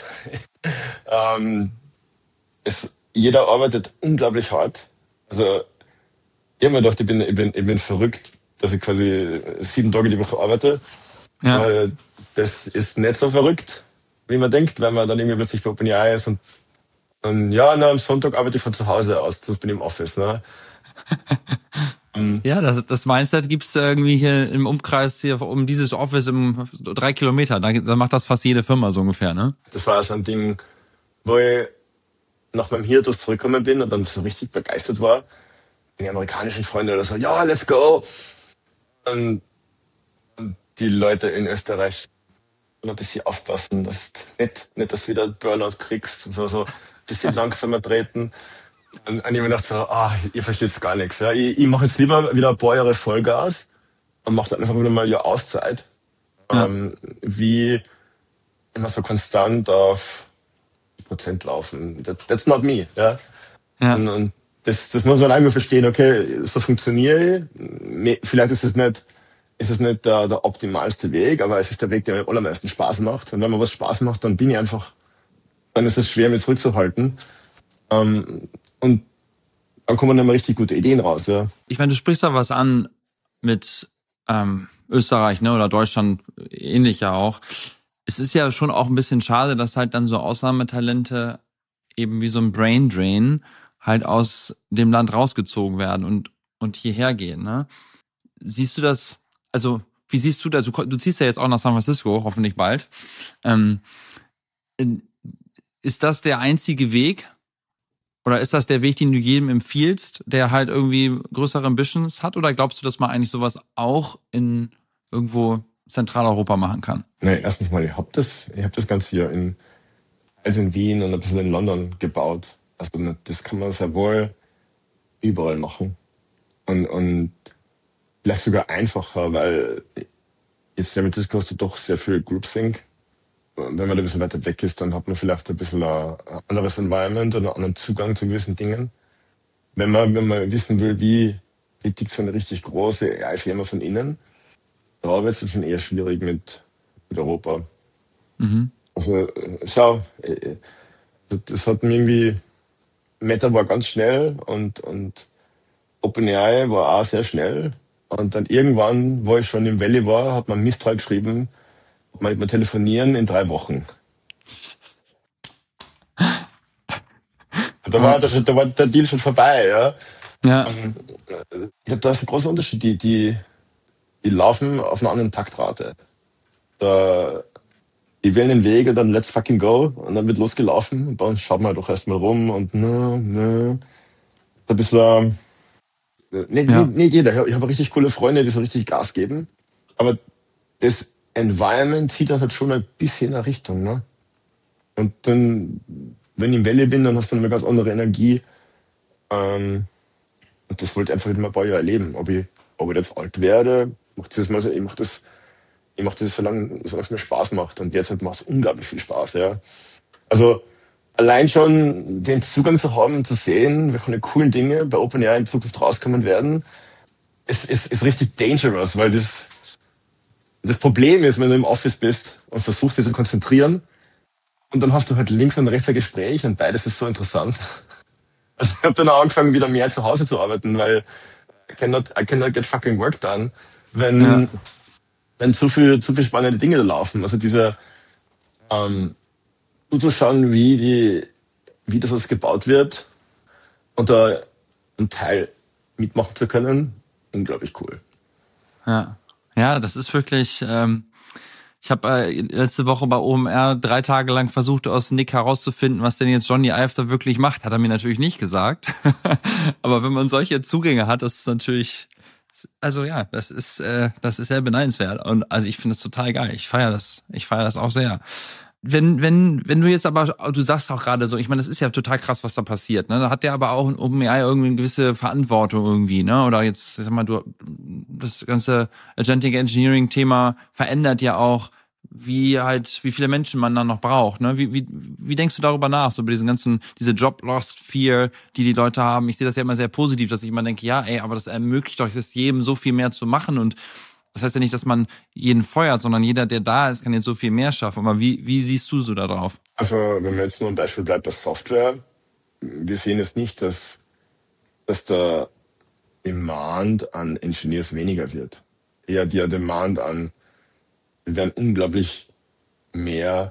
Jeder arbeitet unglaublich hart. Also ich habe mir gedacht, ich bin verrückt, dass ich quasi 7 Tage die Woche arbeite. Ja. Aber das ist nicht so verrückt, wie man denkt, weil man dann irgendwie plötzlich bei OpenAI ist und Und ja, am Sonntag arbeite ich von zu Hause aus, das bin ich im Office. Ne? Ja, das Mindset gibt's irgendwie hier im Umkreis hier um dieses Office im 3 Kilometer. Da macht das fast jede Firma so ungefähr, ne? Das war so ein Ding, wo ich nach meinem Hiatus zurückgekommen bin und dann so richtig begeistert war. Die amerikanischen Freunde oder so, ja, let's go. Und die Leute in Österreich ein bisschen aufpassen, dass nicht, dass du wieder Burnout kriegst und so ein bisschen langsamer treten. Und ich habe mir gedacht so, ihr versteht's gar nichts. Ja. Ich mache jetzt lieber wieder ein paar Jahre Vollgas und mache dann einfach wieder mal ein Jahr Auszeit. Ja. Wie immer so konstant auf Prozent laufen. That's not me. Ja. Ja. Und das muss man einfach verstehen, okay, so funktioniere ich. Vielleicht ist es nicht der optimalste Weg, aber es ist der Weg, der mir am allermeisten Spaß macht. Und wenn mir was Spaß macht, dann dann ist es schwer, mich zurückzuhalten. Und dann kommen dann mal richtig gute Ideen raus. Ja. Ich meine, du sprichst da was an mit Österreich, ne, oder Deutschland, ähnlich ja auch. Es ist ja schon auch ein bisschen schade, dass halt dann so Ausnahmetalente eben wie so ein Brain Drain halt aus dem Land rausgezogen werden und hierher gehen, ne? Siehst du das, also wie siehst du das? Du ziehst ja jetzt auch nach San Francisco, hoffentlich bald. Ist das der einzige Weg? Oder ist das der Weg, den du jedem empfiehlst, der halt irgendwie größere Ambitions hat? Oder glaubst du, dass man eigentlich sowas auch in irgendwo Zentraleuropa machen kann? Nee, erstens mal, ich hab das Ganze hier in Wien und ein bisschen in London gebaut. Also das kann man sehr wohl überall machen. Und vielleicht sogar einfacher, weil jetzt San Francisco hast du doch sehr viel Groupthink. Wenn man da ein bisschen weiter weg ist, dann hat man vielleicht ein bisschen ein anderes Environment oder einen anderen Zugang zu gewissen Dingen. Wenn man wissen will, wie tickt so eine richtig große AI-Firma von innen, da wird es schon eher schwierig mit Europa. Mhm. Also schau, das hat mir irgendwie, Meta war ganz schnell und OpenAI war auch sehr schnell. Und dann irgendwann, wo ich schon im Valley war, hat man Mistral geschrieben, man mit mir telefonieren in 3 Wochen. Da war der Deal schon vorbei, ja. Ja. Ich glaube, da ist ein großer Unterschied. Die laufen auf einer anderen Taktrate. Die wählen den Weg und dann let's fucking go und dann wird losgelaufen und bei uns schaut man doch erstmal rum und ein bisschen nicht jeder. Ich habe richtig coole Freunde, die so richtig Gas geben. Aber das Environment zieht dann halt schon ein bisschen in eine Richtung, ne? Und dann, wenn ich im Valley bin, dann hast du eine ganz andere Energie. Und das wollte ich einfach mal ein paar Jahre erleben. Ob ich jetzt alt werde, ich mache das solange es mir Spaß macht. Und derzeit macht es unglaublich viel Spaß, ja. Also allein schon den Zugang zu haben, zu sehen, welche coolen Dinge bei OpenAI in Zukunft rauskommen werden, ist richtig dangerous, weil das Problem ist, wenn du im Office bist und versuchst, dich zu konzentrieren, und dann hast du halt links und rechts ein Gespräch und beides ist so interessant. Also ich habe dann auch angefangen, wieder mehr zu Hause zu arbeiten, weil I cannot get fucking work done, wenn zu viel spannende Dinge da laufen. Also zuzuschauen, wie das alles gebaut wird und da einen Teil mitmachen zu können, unglaublich cool. Ja, das ist wirklich. Ich habe letzte Woche bei OMR 3 Tage lang versucht, aus Nick herauszufinden, was denn jetzt Johnny Ive da wirklich macht. Hat er mir natürlich nicht gesagt. Aber wenn man solche Zugänge hat, das ist natürlich, also ja, das ist sehr beneidenswert. Und also ich finde es total geil. Ich feiere das auch sehr. Wenn du jetzt aber, du sagst auch gerade so, ich meine, das ist ja total krass, was da passiert, ne? Da hat der aber auch in OpenAI irgendwie eine gewisse Verantwortung irgendwie, ne? Oder jetzt, sag mal, das ganze Agentic Engineering Thema verändert ja auch, wie viele Menschen man dann noch braucht, ne? Wie denkst du darüber nach, so über diese Job Lost Fear, die Leute haben? Ich sehe das ja immer sehr positiv, dass ich immer denke, ja, aber das ermöglicht doch es jedem so viel mehr zu machen und das heißt ja nicht, dass man jeden feuert, sondern jeder, der da ist, kann jetzt so viel mehr schaffen. Aber wie siehst du so da drauf? Also, wenn man jetzt nur ein Beispiel bleibt bei Software, wir sehen es nicht, dass der Demand an Engineers weniger wird. Eher der Demand wir werden unglaublich mehr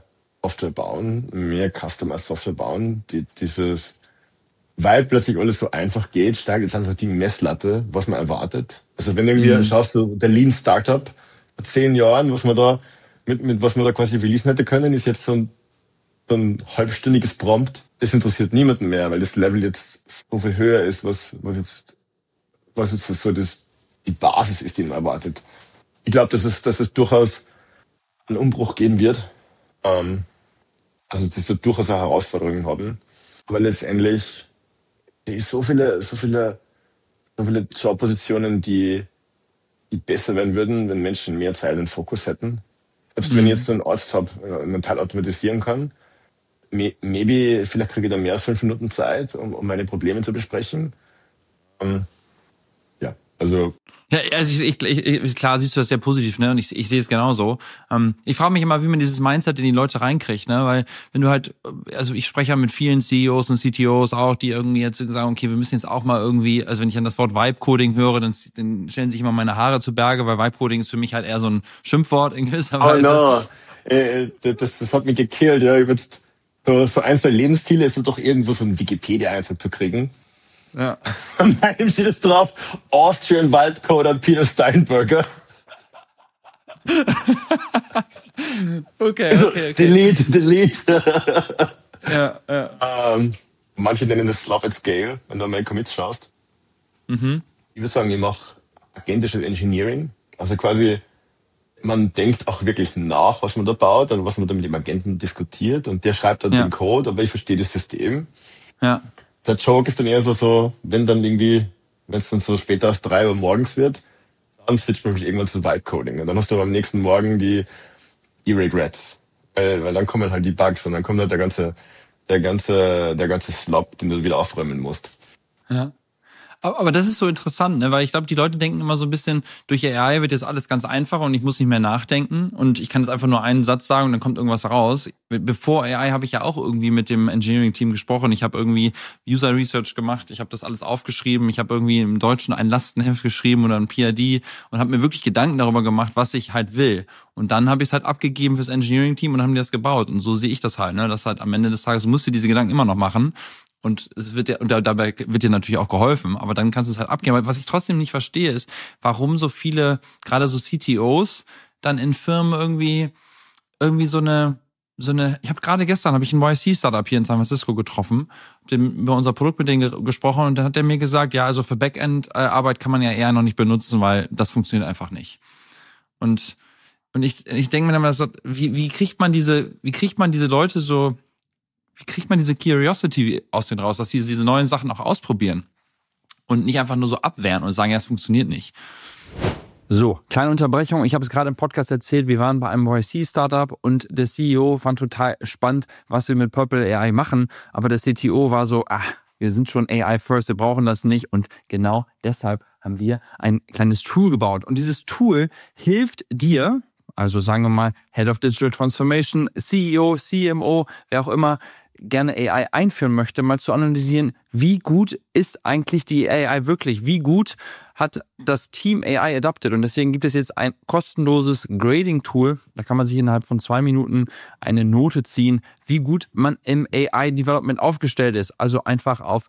Software bauen, mehr Customized Software bauen, weil plötzlich alles so einfach geht, steigt jetzt einfach die Messlatte, was man erwartet. Also wenn du irgendwie schaust, so der Lean Startup vor 10 Jahren, was man da mit was man da quasi releasen hätte können, ist jetzt so ein halbstündiges Prompt. Das interessiert niemanden mehr, weil das Level jetzt so viel höher ist, was jetzt so die Basis ist, die man erwartet. Ich glaube, dass es durchaus einen Umbruch geben wird. Also das wird durchaus auch Herausforderungen haben. Aber letztendlich so viele Jobpositionen, die besser werden würden, wenn Menschen mehr Zeit und Fokus hätten. Selbst wenn ich jetzt so einen Arzt habe, einen Teil automatisieren kann, vielleicht kriege ich da mehr als 5 Minuten Zeit, um meine Probleme zu besprechen. Ja, also... Ja, also klar siehst du das sehr positiv, ne? Und ich sehe es genauso. Ich frage mich immer, wie man dieses Mindset in die Leute reinkriegt, ne? Weil wenn du halt, also ich spreche ja mit vielen CEOs und CTOs auch, die irgendwie jetzt sagen, okay, wir müssen jetzt auch mal irgendwie, also wenn ich an das Wort Vibe-Coding höre, dann stellen sich immer meine Haare zu Berge, weil Vibe-Coding ist für mich halt eher so ein Schimpfwort in gewisser Weise. Oh no, das hat mich gekillt, ja. Jetzt so eins der Lebensziele ist doch irgendwo so einen Wikipedia-Eintrag zu kriegen. Ja. Und bei ihm steht es drauf, Austrian Waldcoder Peter Steinberger. Okay. Delete. Ja. Manche nennen das Slop at Scale, wenn du mal Commits schaust. Ich würde sagen, ich mache agentisches Engineering. Also quasi, man denkt auch wirklich nach, was man da baut und was man da mit dem Agenten diskutiert. Und der schreibt dann den Code, aber ich verstehe das System. Ja. Der Joke ist dann eher so, wenn es dann so später als 3 Uhr morgens wird, dann switcht man irgendwann zu Vibe-Coding. Und dann hast du aber am nächsten Morgen die Regrets. Weil dann kommen halt die Bugs und dann kommt halt der ganze Slop, den du wieder aufräumen musst. Ja. Aber das ist so interessant, ne? Weil ich glaube, die Leute denken immer so ein bisschen, durch AI wird jetzt alles ganz einfacher und ich muss nicht mehr nachdenken und ich kann jetzt einfach nur einen Satz sagen und dann kommt irgendwas raus. Bevor AI habe ich ja auch irgendwie mit dem Engineering-Team gesprochen. Ich habe irgendwie User Research gemacht, ich habe das alles aufgeschrieben, ich habe irgendwie im Deutschen ein Lastenheft geschrieben oder ein PID und habe mir wirklich Gedanken darüber gemacht, was ich halt will. Und dann habe ich es halt abgegeben fürs Engineering-Team und haben die das gebaut. Und so sehe ich das halt, ne? Das halt am Ende des Tages, du musst dir diese Gedanken immer noch machen. Und es wird dabei wird dir natürlich auch geholfen, aber dann kannst du es halt abgeben. Aber was ich trotzdem nicht verstehe, ist, warum so viele, gerade so CTOs, dann in Firmen irgendwie so eine, ich habe gerade gestern, habe ich ein YC-Startup hier in San Francisco getroffen, über unser Produkt mit denen gesprochen und dann hat der mir gesagt, ja, also für Backend-Arbeit kann man ja eher noch nicht benutzen, weil das funktioniert einfach nicht. Und ich denke mir dann, wie kriegt man diese Leute so, wie kriegt man diese Curiosity aus denen raus, dass sie diese neuen Sachen auch ausprobieren und nicht einfach nur so abwehren und sagen, ja, es funktioniert nicht. So, kleine Unterbrechung. Ich habe es gerade im Podcast erzählt, wir waren bei einem YC-Startup und der CEO fand total spannend, was wir mit Purple AI machen, aber der CTO war so, wir sind schon AI first, wir brauchen das nicht und genau deshalb haben wir ein kleines Tool gebaut und dieses Tool hilft dir, also sagen wir mal Head of Digital Transformation, CEO, CMO, wer auch immer, gerne AI einführen möchte, mal zu analysieren, wie gut ist eigentlich die AI wirklich? Wie gut hat das Team AI adapted? Und deswegen gibt es jetzt ein kostenloses Grading-Tool. Da kann man sich innerhalb von 2 Minuten eine Note ziehen, wie gut man im AI-Development aufgestellt ist. Also einfach auf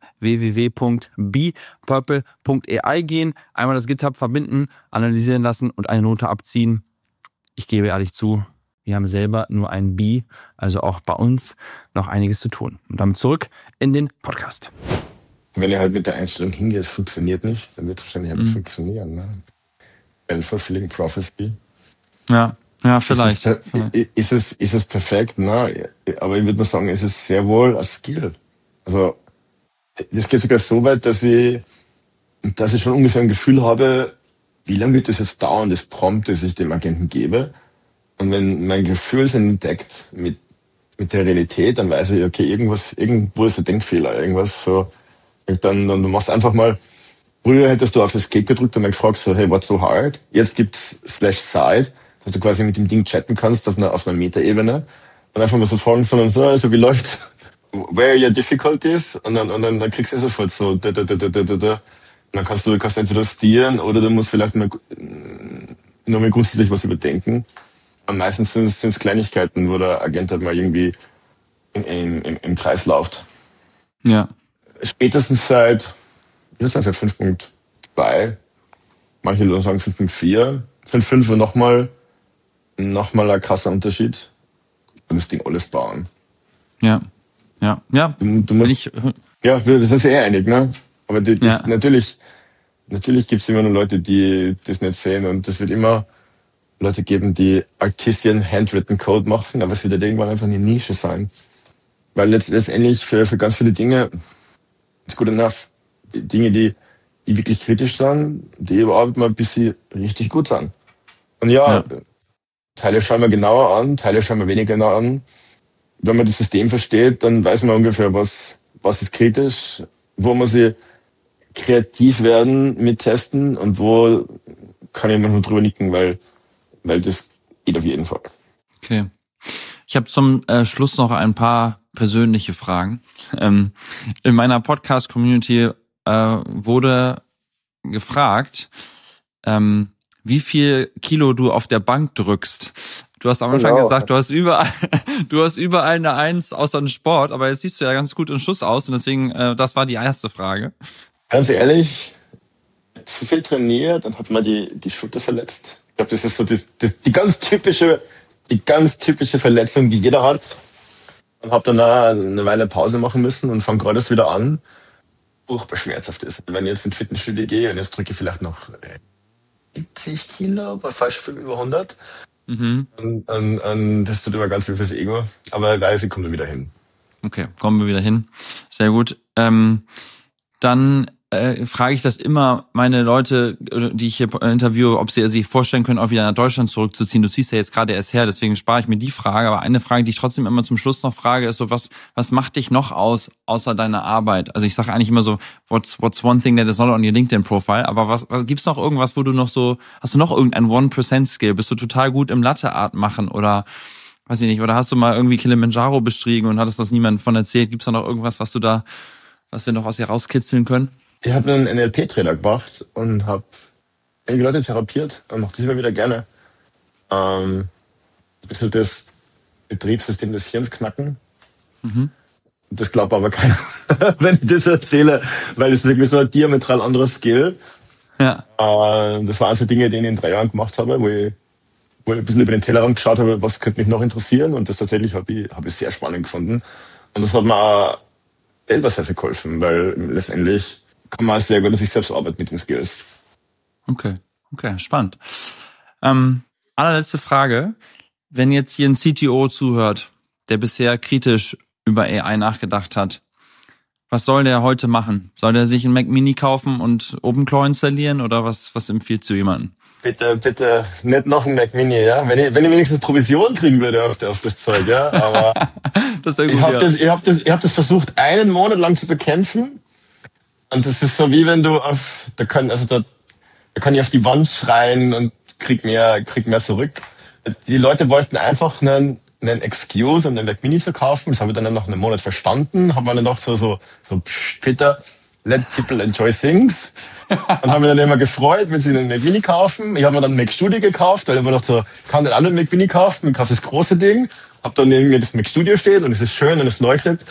www.bepurple.ai gehen, einmal das GitHub verbinden, analysieren lassen und eine Note abziehen. Ich gebe ehrlich zu, wir haben selber nur ein B, also auch bei uns noch einiges zu tun. Und damit zurück in den Podcast. Wenn ihr halt mit der Einstellung hingeht, es funktioniert nicht, dann wird es wahrscheinlich halt funktionieren. Ne? Self-fulfilling prophecy. Ja, vielleicht. Ist es perfekt? Ne? Aber ich würde mal sagen, es ist sehr wohl ein Skill. Also das geht sogar so weit, dass ich schon ungefähr ein Gefühl habe, wie lange wird das jetzt dauern, das Prompt, das ich dem Agenten gebe. Und wenn mein Gefühl sich entdeckt mit der Realität, dann weiß ich, okay, irgendwo ist ein Denkfehler, irgendwas so. Dann du machst einfach mal, früher hättest du auf Escape gedrückt und dann gefragt so, hey, what's so hard? Jetzt gibt's /side, dass du quasi mit dem Ding chatten kannst auf einer Metaebene und einfach mal so fragen, sondern so, also wie läuft's? Where are your difficulties? Und dann kriegst du sofort so, Und dann kannst du entweder steeren oder du musst vielleicht mal grundsätzlich was überdenken. Am meisten sind es Kleinigkeiten, wo der Agent halt mal irgendwie im Kreis läuft. Ja. Spätestens seit 5.2, manche Leute sagen 5.4, 5.5 war nochmal ein krasser Unterschied. Und das Ding alles bauen. Ja. Du musst, ja, wir sind uns ja einig, ne? Aber natürlich gibt's immer nur Leute, die das nicht sehen, und es wird immer Leute geben, die Artisan Handwritten Code machen, aber es wird halt irgendwann einfach eine Nische sein. Weil letztendlich für ganz viele Dinge ist good enough. Die Dinge, die wirklich kritisch sind, die überhaupt mal bis sie richtig gut sind. Und Teile schauen wir genauer an, Teile schauen wir weniger genau an. Wenn man das System versteht, dann weiß man ungefähr, was ist kritisch, wo muss ich kreativ werden mit Testen und wo kann ich manchmal drüber nicken, weil das geht auf jeden Fall. Okay. Ich habe zum Schluss noch ein paar persönliche Fragen. In meiner Podcast-Community wurde gefragt, wie viel Kilo du auf der Bank drückst. Du hast am Anfang gesagt, du hast überall eine 1 außer dem Sport, aber jetzt siehst du ja ganz gut in Schuss aus, und deswegen, das war die erste Frage. Ganz ehrlich, zu viel trainiert, dann hat man die Schulter verletzt. Ich glaube, das ist so die ganz typische Verletzung, die jeder hat. Und habe dann eine Weile Pause machen müssen und fange gerade erst wieder an. Furchtbar schmerzhaft ist. Wenn ich jetzt ins Fitnessstudio gehe und jetzt drücke ich vielleicht noch 70 Kilo, bei falsch viel über 100. Und das tut immer ganz viel fürs Ego. Aber ich weiß, ich komme da wieder hin. Okay, kommen wir wieder hin. Sehr gut. Dann frage ich das immer meine Leute, die ich hier interviewe, ob sie sich vorstellen können, auch wieder nach Deutschland zurückzuziehen. Du ziehst ja jetzt gerade erst her, deswegen spare ich mir die Frage. Aber eine Frage, die ich trotzdem immer zum Schluss noch frage, ist so, was macht dich noch aus, außer deiner Arbeit? Also ich sage eigentlich immer so, what's one thing that is not on your LinkedIn-Profile? Aber was gibt's noch irgendwas, wo du noch so, hast du noch irgendein 1%-Skill? Bist du total gut im Latte-Art machen oder weiß ich nicht, oder hast du mal irgendwie Kilimanjaro bestiegen und hattest das niemandem von erzählt? Gibt's da noch irgendwas, was wir noch aus dir rauskitzeln können? Ich habe einen NLP-Trainer gemacht und habe einige Leute therapiert und mache das immer wieder gerne. Ein bisschen das Betriebssystem des Hirns knacken. Das glaubt aber keiner, wenn ich das erzähle, weil es wirklich so ein diametral anderes Skill. Ja. Das war also Dinge, die ich in 3 Jahren gemacht habe, wo ich ein bisschen über den Tellerrand geschaut habe, was könnte mich noch interessieren, und das tatsächlich habe ich sehr spannend gefunden. Und das hat mir auch selber sehr viel geholfen, weil letztendlich kann man sehr gut an sich selbst arbeiten mit den Skills. Okay, spannend. Allerletzte Frage. Wenn jetzt hier ein CTO zuhört, der bisher kritisch über AI nachgedacht hat, was soll der heute machen? Soll der sich einen Mac Mini kaufen und OpenClaw installieren, oder was empfiehlst du jemandem? Bitte, nicht noch ein Mac Mini, ja? Wenn ich wenigstens Provision kriegen würde auf das Zeug, ja? Aber das wäre gut, ich hab das versucht, 1 Monat lang zu bekämpfen. Und das ist so, wie wenn du da kann ich auf die Wand schreien und krieg mehr zurück. Die Leute wollten einfach einen Excuse, um den Mac Mini zu kaufen. Das habe ich dann nach einem Monat verstanden. Habe mir dann gedacht, so, Peter, let people enjoy things. Und habe mich dann immer gefreut, wenn sie einen Mac Mini kaufen. Ich habe mir dann einen Mac Studio gekauft, weil ich mir gedacht so, kann den anderen Mac Mini kaufen. Ich kaufe das große Ding. Habe dann irgendwie das Mac Studio steht und es ist schön und es leuchtet.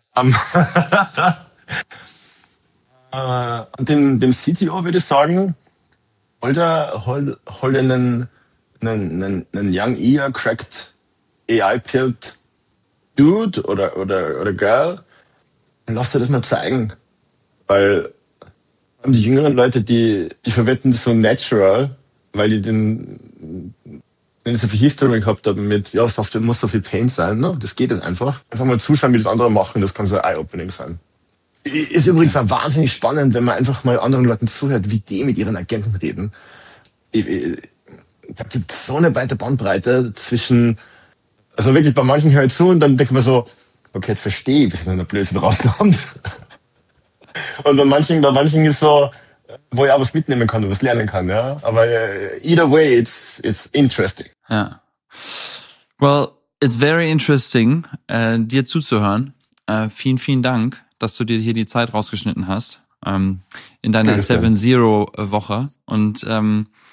Und dem CTO würde ich sagen, hol einen young ear cracked AI-pilled Dude oder Girl und lass dir das mal zeigen. Weil die jüngeren Leute, die verwenden das so natural, weil die den so viel History gehabt haben mit, Software muss so viel Pain sein, ne? Das geht jetzt einfach. Einfach mal zuschauen, wie das andere machen, das kann so ein Eye-Opening sein. Ist übrigens auch wahnsinnig spannend, wenn man einfach mal anderen Leuten zuhört, wie die mit ihren Agenten reden. Da gibt es so eine weite Bandbreite zwischen, also wirklich bei manchen höre ich zu und dann denkt man so, okay, jetzt verstehe ich, wie man da Blödsinn rauskommt. Und bei manchen ist so, wo ich auch was mitnehmen kann und was lernen kann, ja. Aber either way, it's interesting. Ja. Well, it's very interesting, dir zuzuhören. Vielen, vielen Dank, dass du dir hier die Zeit rausgeschnitten hast in deiner 7-0-Woche. Und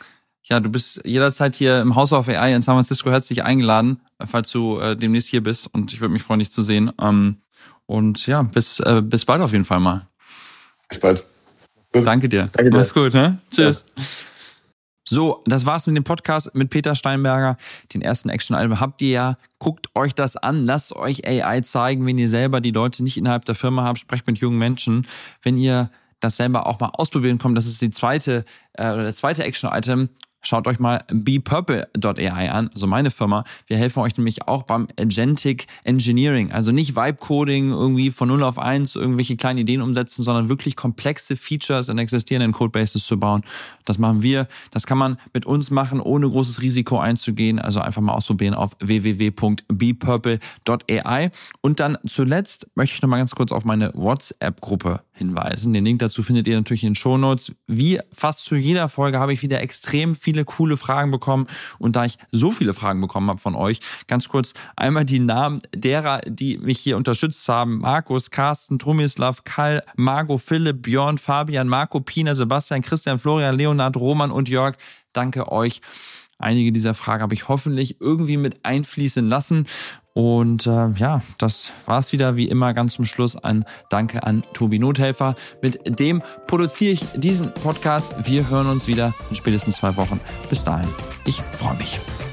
du bist jederzeit hier im House of AI in San Francisco herzlich eingeladen, falls du demnächst hier bist. Und ich würde mich freuen, dich zu sehen. Und ja, bis bald auf jeden Fall mal. Bis bald. Gut. Danke dir. Mach's gut, ne? Tschüss. Ja. So, das war's mit dem Podcast mit Peter Steinberger. Den ersten Action-Item habt ihr ja. Guckt euch das an. Lasst euch AI zeigen, wenn ihr selber die Leute nicht innerhalb der Firma habt. Sprecht mit jungen Menschen. Wenn ihr das selber auch mal ausprobieren kommt, das ist der zweite Action-Item. Schaut euch mal BePurple.ai an, also meine Firma. Wir helfen euch nämlich auch beim Agentic Engineering. Also nicht Vibe-Coding irgendwie von 0 auf 1 irgendwelche kleinen Ideen umsetzen, sondern wirklich komplexe Features in existierenden Codebases zu bauen. Das machen wir. Das kann man mit uns machen, ohne großes Risiko einzugehen. Also einfach mal ausprobieren auf www.bepurple.ai. Und dann zuletzt möchte ich noch mal ganz kurz auf meine WhatsApp-Gruppe hinweisen. Den Link dazu findet ihr natürlich in den Shownotes. Wie fast zu jeder Folge habe ich wieder extrem viele coole Fragen bekommen. Und da ich so viele Fragen bekommen habe von euch, ganz kurz einmal die Namen derer, die mich hier unterstützt haben. Markus, Carsten, Tomislav, Karl, Margot, Philipp, Björn, Fabian, Marco, Pina, Sebastian, Christian, Florian, Leonard, Roman und Jörg. Danke euch. Einige dieser Fragen habe ich hoffentlich irgendwie mit einfließen lassen. Und das war's wieder. Wie immer ganz zum Schluss ein Danke an Tobi Nothelfer. Mit dem produziere ich diesen Podcast. Wir hören uns wieder in spätestens 2 Wochen. Bis dahin, ich freue mich.